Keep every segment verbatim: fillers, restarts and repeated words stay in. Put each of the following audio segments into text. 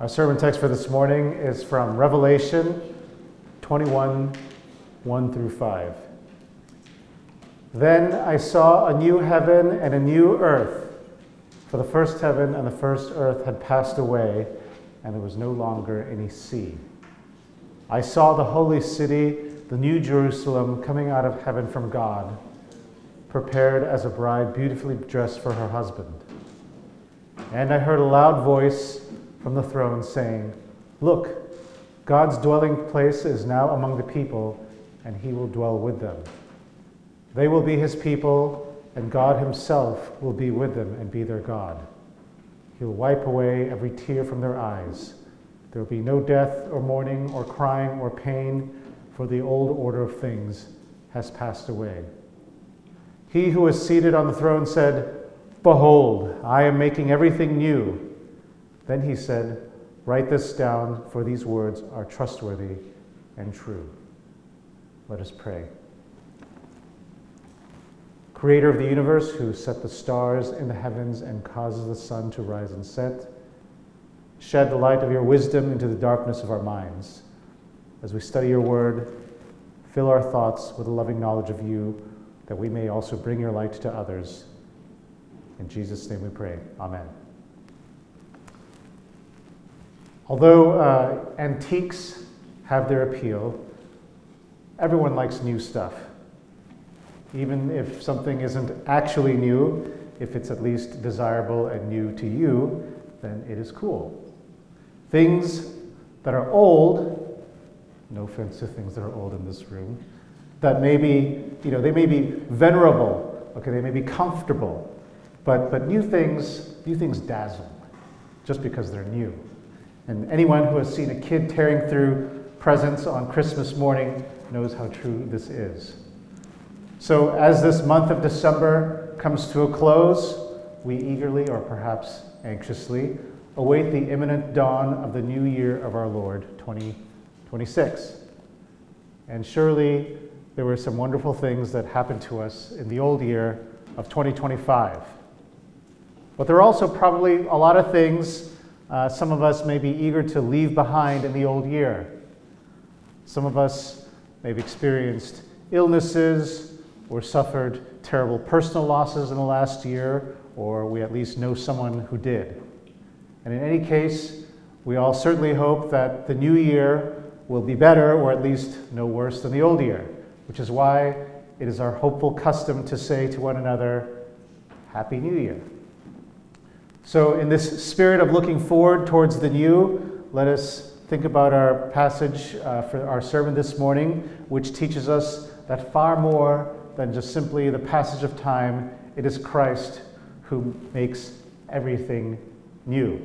Our sermon text for this morning is from Revelation twenty-one, one through five. Then I saw a new heaven and a new earth, for the first heaven and the first earth had passed away, and there was no longer any sea. I saw the holy city, the new Jerusalem, coming out of heaven from God, prepared as a bride beautifully dressed for her husband. And I heard a loud voice from the throne saying, "Look, God's dwelling place is now among the people, and he will dwell with them. They will be his people, and God himself will be with them and be their God. He'll wipe away every tear from their eyes. There will be no death or mourning or crying or pain, for the old order of things has passed away." He who was seated on the throne said, "Behold, I am making everything new." Then he said, "Write this down, for these words are trustworthy and true." Let us pray. Creator of the universe, who set the stars in the heavens and causes the sun to rise and set, shed the light of your wisdom into the darkness of our minds. As we study your word, fill our thoughts with a loving knowledge of you, that we may also bring your light to others. In Jesus' name we pray. Amen. Although uh, antiques have their appeal, everyone likes new stuff. Even if something isn't actually new, if it's at least desirable and new to you, then it is cool. Things that are old, no offense to things that are old in this room, that may be, you know, they may be venerable, okay, they may be comfortable, but but new things, new things dazzle just because they're new. And anyone who has seen a kid tearing through presents on Christmas morning knows how true this is. So as this month of December comes to a close, we eagerly, or perhaps anxiously, await the imminent dawn of the new year of our Lord, twenty twenty-six. And surely there were some wonderful things that happened to us in the old year of twenty twenty-five. But there are also probably a lot of things uh, some of us may be eager to leave behind in the old year. Some of us may have experienced illnesses or suffered terrible personal losses in the last year, or we at least know someone who did. And in any case, we all certainly hope that the new year will be better, or at least no worse than the old year, which is why it is our hopeful custom to say to one another, Happy New Year. So in this spirit of looking forward towards the new, let us think about our passage uh, for our sermon this morning, which teaches us that far more than just simply the passage of time, it is Christ who makes everything new.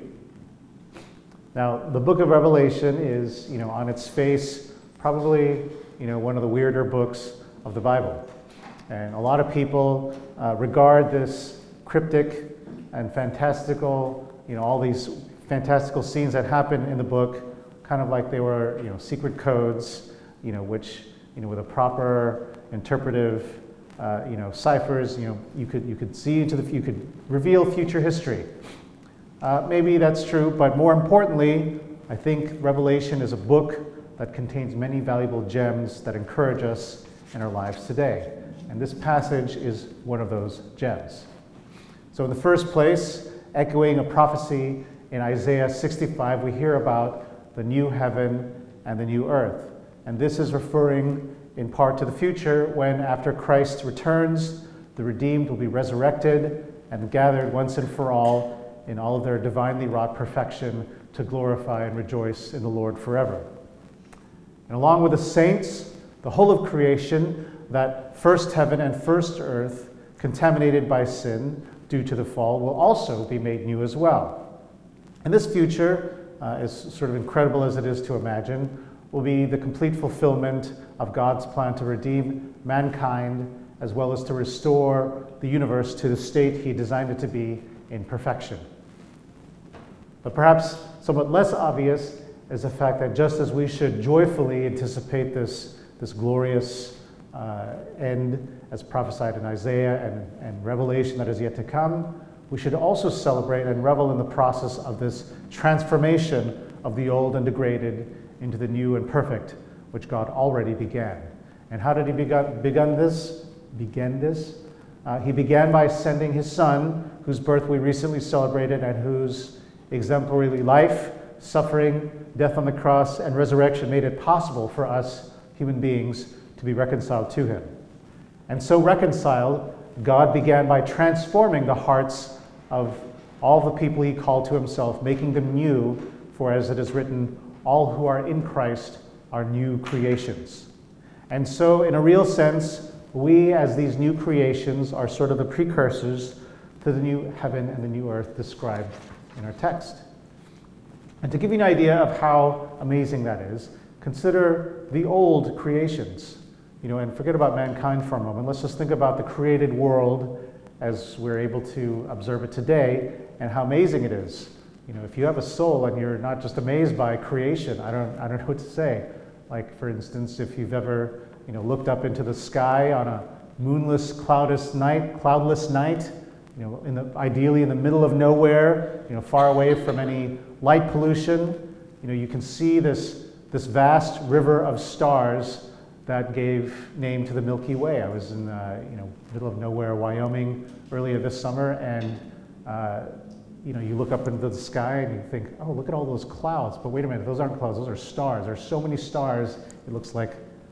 Now, the book of Revelation is, you know, on its face, probably, you know, one of the weirder books of the Bible. And a lot of people uh, regard this cryptic and fantastical, you know, all these fantastical scenes that happen in the book, kind of like they were, you know, secret codes, you know, which, you know, with a proper interpretive, uh, you know, ciphers, you know, you could you could see into the, you could reveal future history. Uh, maybe that's true, but more importantly, I think Revelation is a book that contains many valuable gems that encourage us in our lives today. And this passage is one of those gems. So in the first place, echoing a prophecy in Isaiah sixty-five, we hear about the new heaven and the new earth. And this is referring in part to the future when, after Christ returns, the redeemed will be resurrected and gathered once and for all in all of their divinely wrought perfection to glorify and rejoice in the Lord forever. And along with the saints, the whole of creation, that first heaven and first earth, contaminated by sin due to the fall, will also be made new as well. And this future, uh, as sort of incredible as it is to imagine, will be the complete fulfillment of God's plan to redeem mankind, as well as to restore the universe to the state he designed it to be in perfection. But perhaps somewhat less obvious is the fact that just as we should joyfully anticipate this, this glorious uh, end as prophesied in Isaiah and, and Revelation that is yet to come, we should also celebrate and revel in the process of this transformation of the old and degraded into the new and perfect, which God already began. And how did he begun, begun this? Begin this? Uh, he began by sending his Son, whose birth we recently celebrated and whose exemplary life, suffering, death on the cross, and resurrection made it possible for us human beings to be reconciled to him. And so reconciled, God began by transforming the hearts of all the people he called to himself, making them new, for as it is written, all who are in Christ are new creations. And so, in a real sense, we as these new creations are sort of the precursors to the new heaven and the new earth described in our text. And to give you an idea of how amazing that is, consider the old creations. You know, and forget about mankind for a moment. Let's just think about the created world as we're able to observe it today and how amazing it is. You know, if you have a soul and you're not just amazed by creation, I don't, I don't know what to say. Like, for instance, if you've ever, you know, looked up into the sky on a moonless, cloudless night, cloudless night, you know, in the, ideally in the middle of nowhere, you know, far away from any light pollution, you know, you can see this, this vast river of stars that gave name to the Milky Way. I was in, uh, you know, middle of nowhere, Wyoming, earlier this summer, and uh, you know, you look up into the sky and you think, oh, look at all those clouds. But wait a minute, those aren't clouds, those are stars. There are so many stars, it looks like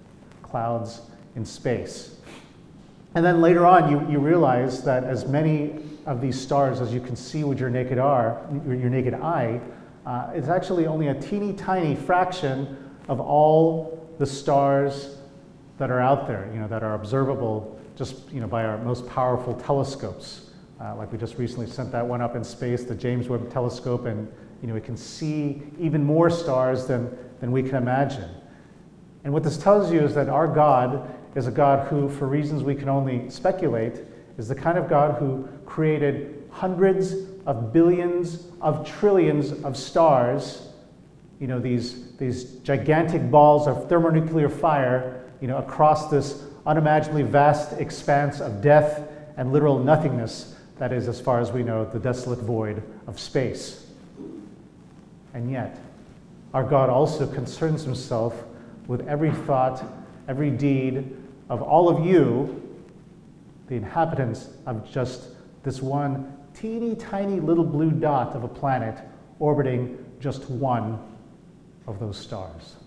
clouds in space. And then later on, you, you realize that as many of these stars as you can see with your naked, are, your naked eye, uh, it's actually only a teeny tiny fraction of all the stars that are out there, you know, that are observable just, you know, by our most powerful telescopes. Uh, like we just recently sent that one up in space, the James Webb Telescope, and, you know, it can see even more stars than, than we can imagine. And what this tells you is that our God is a God who, for reasons we can only speculate, is the kind of God who created hundreds of billions of trillions of stars, you know, these, these gigantic balls of thermonuclear fire, you know, across this unimaginably vast expanse of death and literal nothingness that is, as far as we know, the desolate void of space. And yet, our God also concerns himself with every thought, every deed of all of you, the inhabitants of just this one teeny tiny little blue dot of a planet orbiting just one of those stars.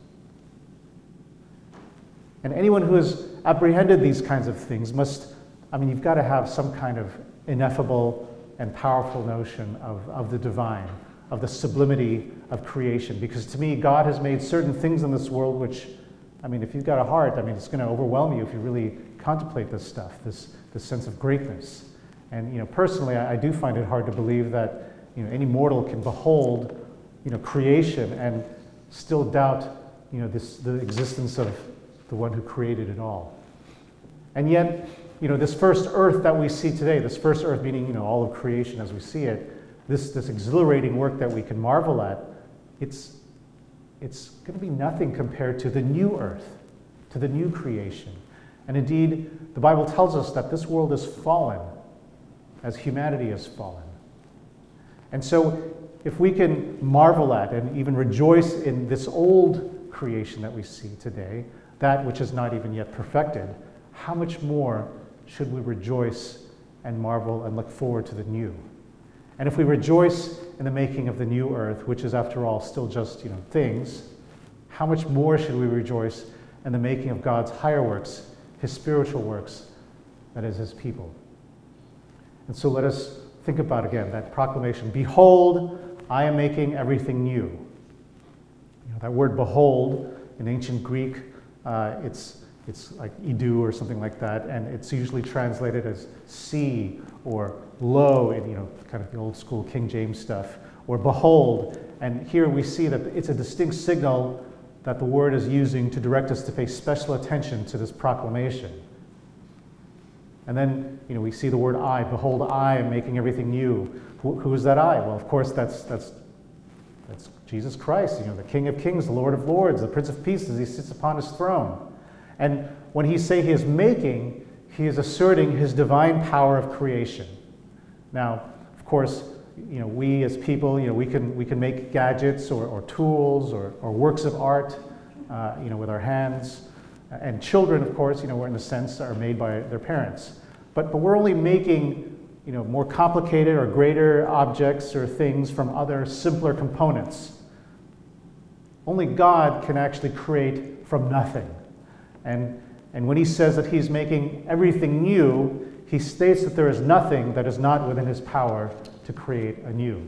And anyone who has apprehended these kinds of things must, I mean, you've got to have some kind of ineffable and powerful notion of, of the divine, of the sublimity of creation. Because to me, God has made certain things in this world which, I mean, if you've got a heart, I mean, it's going to overwhelm you if you really contemplate this stuff, this, this sense of greatness. And, you know, personally, I, I do find it hard to believe that, you know, any mortal can behold, you know, creation and still doubt, you know, this, the existence of the one who created it all. And yet, you know, this first earth that we see today, this first earth meaning, you know, all of creation as we see it, this, this exhilarating work that we can marvel at, it's, it's going to be nothing compared to the new earth, to the new creation. And indeed, the Bible tells us that this world is fallen as humanity has fallen. And so, if we can marvel at and even rejoice in this old creation that we see today, that which is not even yet perfected, how much more should we rejoice and marvel and look forward to the new? And if we rejoice in the making of the new earth, which is after all still just, you know, things, how much more should we rejoice in the making of God's higher works, his spiritual works, that is, his people? And so let us think about again that proclamation, behold, I am making everything new. You know, that word behold in ancient Greek, uh, it's It's like idu or something like that, and it's usually translated as see or lo in, you know, kind of the old school King James stuff, or behold. And here we see that it's a distinct signal that the word is using to direct us to pay special attention to this proclamation. And then, you know, we see the word I, behold, I am making everything new. Who, who is that I? Well, of course, that's that's that's Jesus Christ, you know, the King of Kings, the Lord of Lords, the Prince of Peace as he sits upon his throne. And when he say he is making, he is asserting his divine power of creation. Now, of course, you know, we as people, you know, we can, we can make gadgets or, or tools or, or works of art, uh, you know, with our hands. And children, of course, you know, in a sense, are made by their parents. But, but we're only making, you know, more complicated or greater objects or things from other simpler components. Only God can actually create from nothing. And, and when he says that he's making everything new, he states that there is nothing that is not within his power to create anew.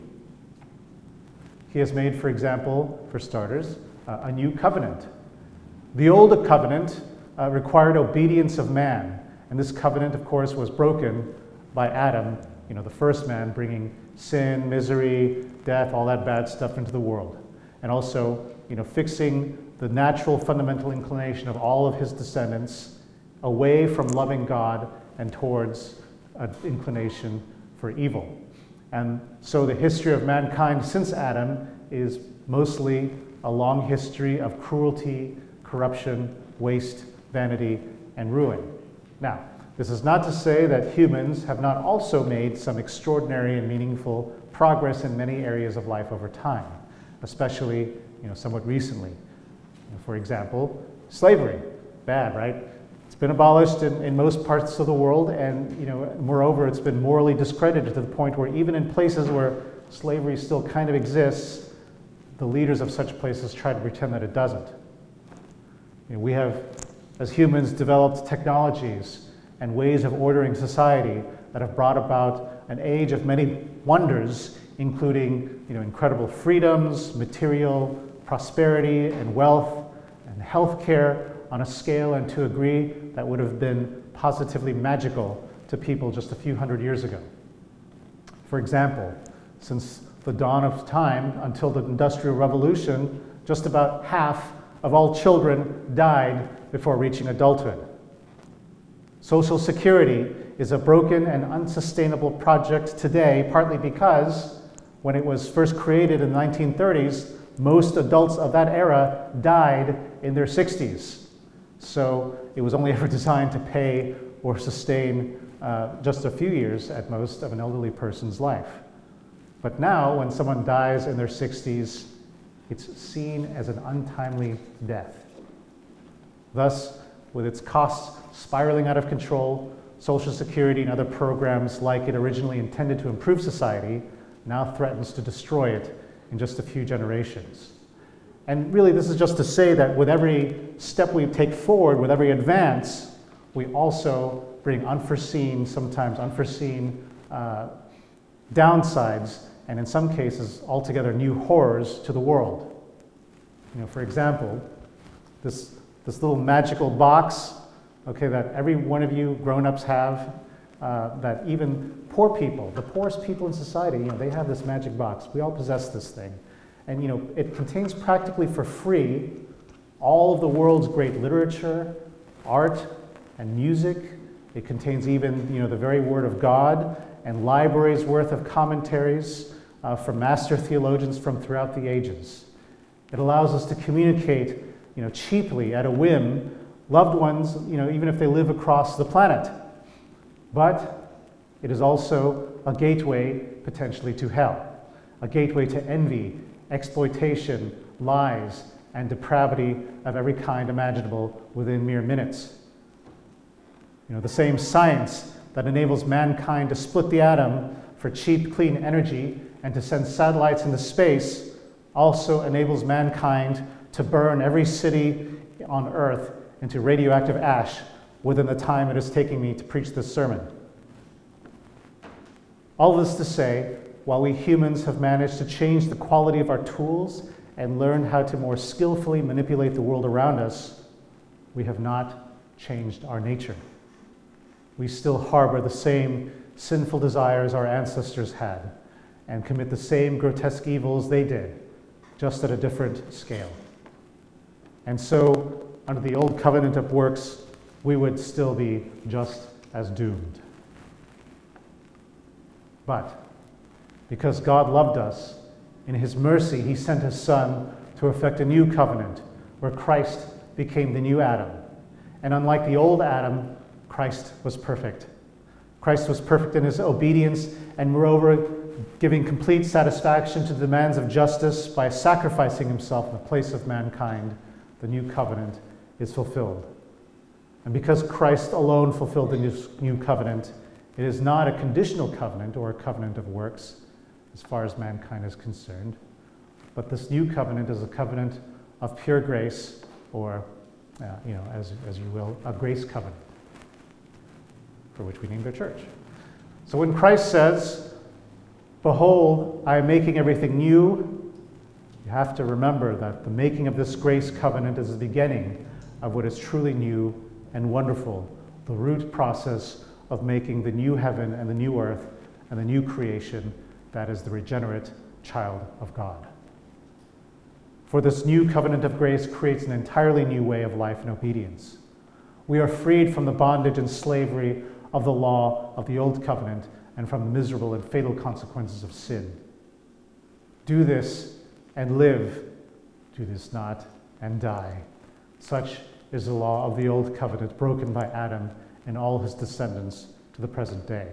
He has made, for example, for starters, uh, a new covenant. The old covenant uh, required obedience of man, and this covenant, of course, was broken by Adam, you know, the first man, bringing sin, misery, death, all that bad stuff into the world, and also, you know, fixing the natural fundamental inclination of all of his descendants away from loving God and towards an inclination for evil. And so the history of mankind since Adam is mostly a long history of cruelty, corruption, waste, vanity, and ruin. Now, this is not to say that humans have not also made some extraordinary and meaningful progress in many areas of life over time, especially, you know, somewhat recently. For example, slavery. Bad, right? It's been abolished in, in most parts of the world, and, you know, moreover, it's been morally discredited to the point where even in places where slavery still kind of exists, the leaders of such places try to pretend that it doesn't. You know, we have, as humans, developed technologies and ways of ordering society that have brought about an age of many wonders, including, you know, incredible freedoms, material prosperity and wealth and health care on a scale and to a degree that would have been positively magical to people just a few hundred years ago. For example, since the dawn of time until the Industrial Revolution, just about half of all children died before reaching adulthood. Social Security is a broken and unsustainable project today, partly because when it was first created in the nineteen thirties, most adults of that era died in their sixties. So it was only ever designed to pay or sustain uh, just a few years at most of an elderly person's life. But now, when someone dies in their sixties, it's seen as an untimely death. Thus, with its costs spiraling out of control, Social Security and other programs like it originally intended to improve society now threatens to destroy it in just a few generations. And really, this is just to say that with every step we take forward, with every advance, we also bring unforeseen, sometimes unforeseen uh, downsides, and in some cases, altogether new horrors to the world. You know, for example, this, this little magical box, okay, that every one of you grown-ups have, uh, that even poor people, the poorest people in society, you know, they have this magic box. We all possess this thing. And, you know, it contains practically for free all of the world's great literature, art, and music. It contains even, you know, the very Word of God and libraries worth of commentaries uh, from master theologians from throughout the ages. It allows us to communicate, you know, cheaply at a whim, loved ones, you know, even if they live across the planet. But it is also a gateway potentially to hell, a gateway to envy, exploitation, lies, and depravity of every kind imaginable within mere minutes. You know, the same science that enables mankind to split the atom for cheap, clean energy and to send satellites into space also enables mankind to burn every city on Earth into radioactive ash within the time it is taking me to preach this sermon. All this to say, while we humans have managed to change the quality of our tools and learn how to more skillfully manipulate the world around us, we have not changed our nature. We still harbor the same sinful desires our ancestors had and commit the same grotesque evils they did, just at a different scale. And so, under the old covenant of works, we would still be just as doomed. But because God loved us, in his mercy, he sent his Son to effect a new covenant where Christ became the new Adam. And unlike the old Adam, Christ was perfect. Christ was perfect in his obedience and moreover giving complete satisfaction to the demands of justice by sacrificing himself in the place of mankind, the new covenant is fulfilled. And because Christ alone fulfilled the new, new covenant, it is not a conditional covenant or a covenant of works as far as mankind is concerned, but this new covenant is a covenant of pure grace, or, uh, you know, as, as you will, a grace covenant, for which we named our church. So when Christ says, "Behold, I am making everything new," you have to remember that the making of this grace covenant is the beginning of what is truly new and wonderful, the root process of making the new heaven and the new earth and the new creation that is the regenerate child of God. For this new covenant of grace creates an entirely new way of life and obedience. We are freed from the bondage and slavery of the law of the old covenant and from the miserable and fatal consequences of sin. Do this and live. Do this not and die. Such is the law of the old covenant broken by Adam and all his descendants to the present day.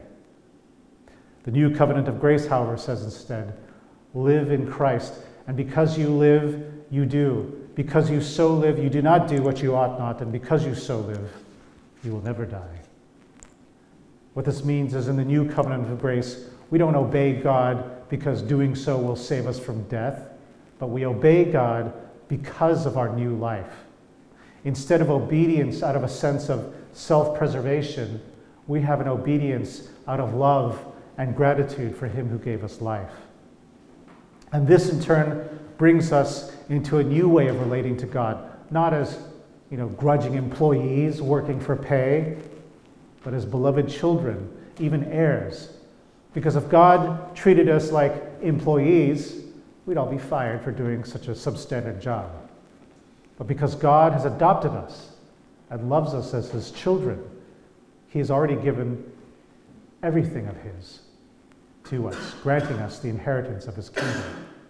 The new covenant of grace, however, says instead, live in Christ, and because you live, you do. Because you so live, you do not do what you ought not, and because you so live, you will never die. What this means is in the new covenant of grace, we don't obey God because doing so will save us from death, but we obey God because of our new life. Instead of obedience out of a sense of self-preservation, we have an obedience out of love and gratitude for him who gave us life. And this in turn brings us into a new way of relating to God, not as, you know, grudging employees working for pay, but as beloved children, even heirs. Because if God treated us like employees, we'd all be fired for doing such a substandard job. But because God has adopted us and loves us as his children, he has already given everything of his to us, granting us the inheritance of his kingdom.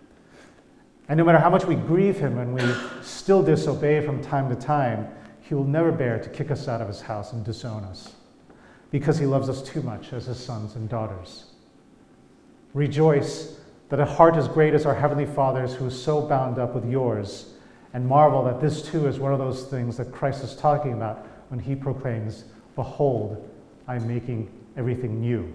And no matter how much we grieve him and we still disobey from time to time, he will never bear to kick us out of his house and disown us, because he loves us too much as his sons and daughters. Rejoice that a heart as great as our Heavenly Father's, who is so bound up with yours, and marvel that this too is one of those things that Christ is talking about when he proclaims, "Behold, I am making everything new."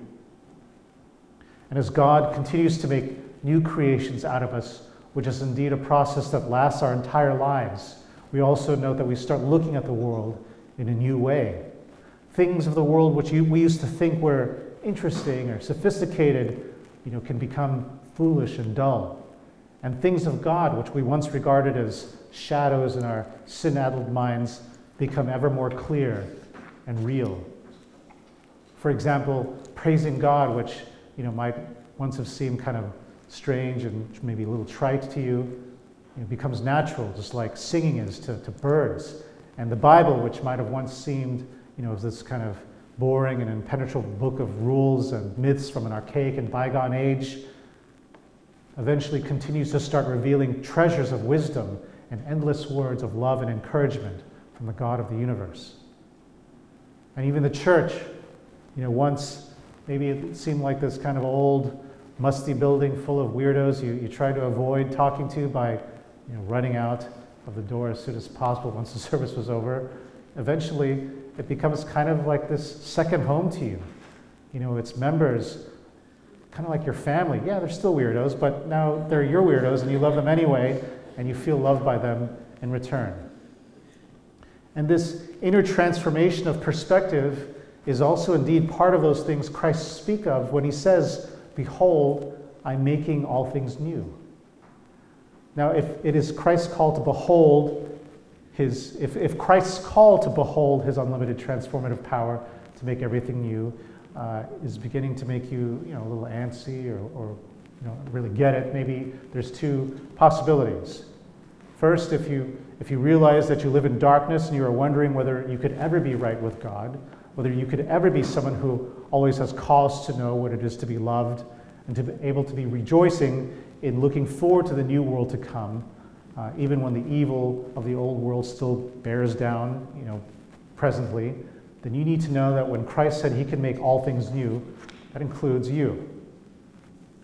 And as God continues to make new creations out of us, which is indeed a process that lasts our entire lives, we also note that we start looking at the world in a new way. Things of the world which we used to think were interesting or sophisticated, you know, can become foolish and dull. And things of God, which we once regarded as shadows in our sin-addled minds, become ever more clear and real. For example, praising God, which, you know, might once have seemed kind of strange and maybe a little trite to you, you know, becomes natural, just like singing is to, to birds. And the Bible, which might have once seemed, you know, this kind of boring and impenetrable book of rules and myths from an archaic and bygone age, eventually continues to start revealing treasures of wisdom and endless words of love and encouragement from the God of the universe. And even the church, you know, once maybe it seemed like this kind of old, musty building full of weirdos you, you try to avoid talking to by, you know, running out of the door as soon as possible once the service was over. Eventually, it becomes kind of like this second home to you. You know, its members, kind of like your family. Yeah, they're still weirdos, but now they're your weirdos and you love them anyway, and you feel loved by them in return. And this inner transformation of perspective is also indeed part of those things Christ speaks of when he says, "Behold, I'm making all things new." Now, if it is Christ's call to behold his, if, if Christ's call to behold his unlimited transformative power to make everything new uh, is beginning to make you, you know, a little antsy or, or you know, really get it, maybe there's two possibilities. First, if you if you realize that you live in darkness and you are wondering whether you could ever be right with God, whether you could ever be someone who always has cause to know what it is to be loved and to be able to be rejoicing in looking forward to the new world to come, uh, even when the evil of the old world still bears down, you know, presently, then you need to know that when Christ said he can make all things new, that includes you.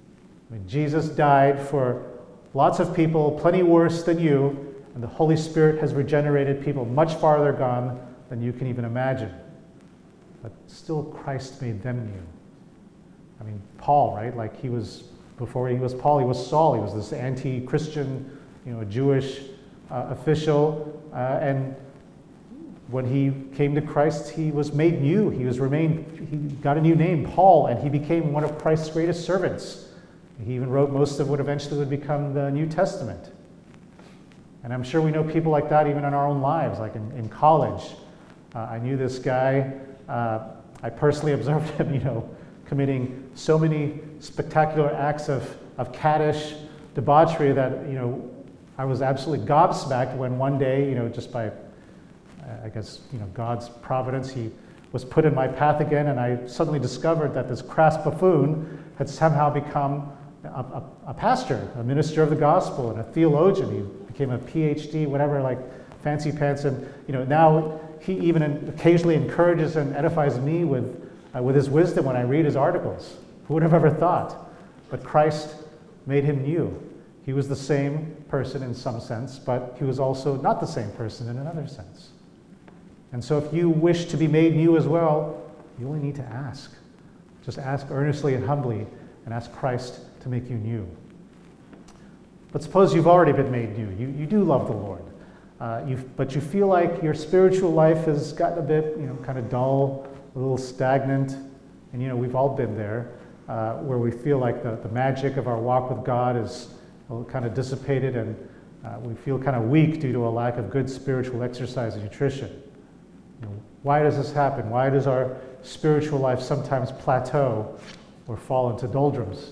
I mean, Jesus died for lots of people, plenty worse than you, and the Holy Spirit has regenerated people much farther gone than you can even imagine. But still, Christ made them new. I mean, Paul, right? Like he was, before he was Paul, he was Saul. He was this anti-Christian, you know, Jewish uh, official. Uh, and when he came to Christ, he was made new. He was remained, he got a new name, Paul, and he became one of Christ's greatest servants. He even wrote most of what eventually would become the New Testament. And I'm sure we know people like that even in our own lives, like in, in college. Uh, I knew this guy, uh, I personally observed him, you know, committing so many spectacular acts of, of caddish debauchery that, you know, I was absolutely gobsmacked when one day, you know, just by, uh, I guess, you know, God's providence, he was put in my path again, and I suddenly discovered that this crass buffoon had somehow become a, a, a pastor, a minister of the gospel, and a theologian. He became a P H D, whatever, like fancy pants, and, you know, now he even occasionally encourages and edifies me with Uh, with his wisdom when I read his articles. Who would have ever thought? But Christ made him new. He was the same person in some sense, but he was also not the same person in another sense. And so if you wish to be made new as well, you only need to ask. Just ask earnestly and humbly and ask Christ to make you new. But suppose you've already been made new. You, you do love the Lord, uh, you've, but you feel like your spiritual life has gotten a bit, you know, kind of dull, a little stagnant, and you know, we've all been there, uh, where we feel like the, the magic of our walk with God is kind of dissipated, and uh, we feel kind of weak due to a lack of good spiritual exercise and nutrition. You know, why does this happen? Why does our spiritual life sometimes plateau or fall into doldrums?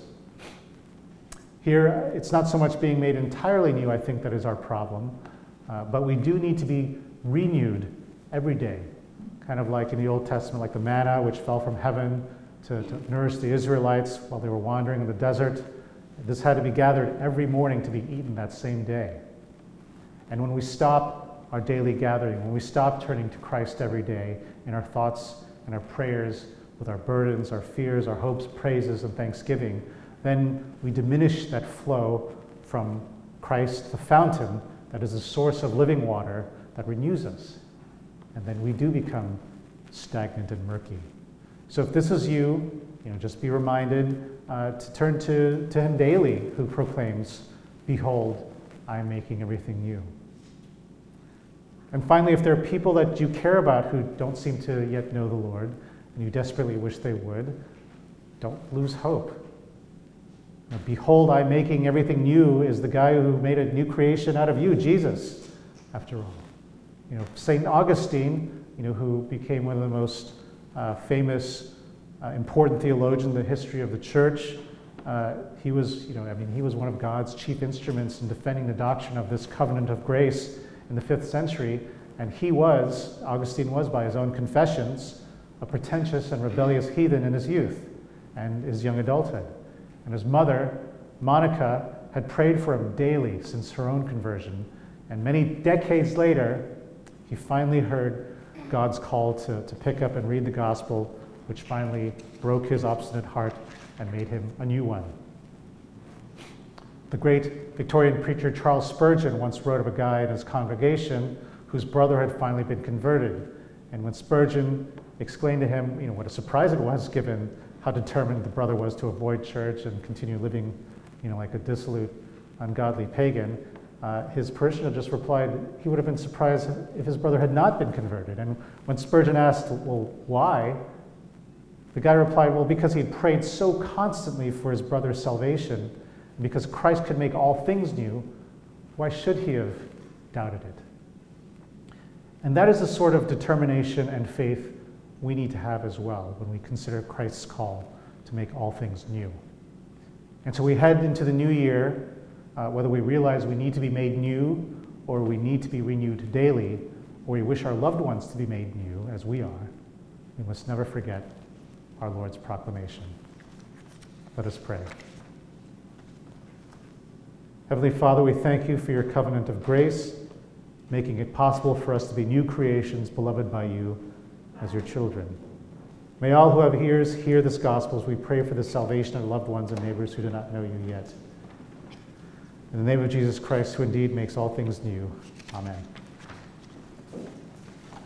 Here, it's not so much being made entirely new, I think, that is our problem, uh, but we do need to be renewed every day. Kind of like in the Old Testament, like the manna which fell from heaven to, to nourish the Israelites while they were wandering in the desert. This had to be gathered every morning to be eaten that same day. And when we stop our daily gathering, when we stop turning to Christ every day in our thoughts and our prayers, with our burdens, our fears, our hopes, praises, and thanksgiving, then we diminish that flow from Christ, the fountain that is the source of living water that renews us. And then we do become stagnant and murky. So if this is you, you know, just be reminded uh, to turn to, to him daily, who proclaims, "Behold, I am making everything new." And finally, if there are people that you care about who don't seem to yet know the Lord, and you desperately wish they would, don't lose hope. Now, "Behold, I'm making everything new" is the guy who made a new creation out of you, Jesus, after all. You know, Saint Augustine, you know, who became one of the most uh, famous, uh, important theologians in the history of the church, uh, he was, you know, I mean, he was one of God's chief instruments in defending the doctrine of this covenant of grace in the fifth century, and he was, Augustine was, by his own confessions, a pretentious and rebellious heathen in his youth and his young adulthood. And his mother, Monica, had prayed for him daily since her own conversion, and many decades later, he finally heard God's call to, to pick up and read the gospel, which finally broke his obstinate heart and made him a new one. The great Victorian preacher Charles Spurgeon once wrote of a guy in his congregation whose brother had finally been converted. And when Spurgeon explained to him, you know, what a surprise it was, given how determined the brother was to avoid church and continue living, you know, like a dissolute, ungodly pagan, Uh, his parishioner just replied he would have been surprised if his brother had not been converted. And when Spurgeon asked, well, why? The guy replied, well, because he had prayed so constantly for his brother's salvation, and because Christ could make all things new, why should he have doubted it? And that is the sort of determination and faith we need to have as well when we consider Christ's call to make all things new. And so we head into the new year. Uh, whether we realize we need to be made new, or we need to be renewed daily, or we wish our loved ones to be made new, as we are, we must never forget our Lord's proclamation. Let us pray. Heavenly Father, we thank you for your covenant of grace, making it possible for us to be new creations beloved by you as your children. May all who have ears hear this gospel as we pray for the salvation of loved ones and neighbors who do not know you yet. In the name of Jesus Christ, who indeed makes all things new. Amen.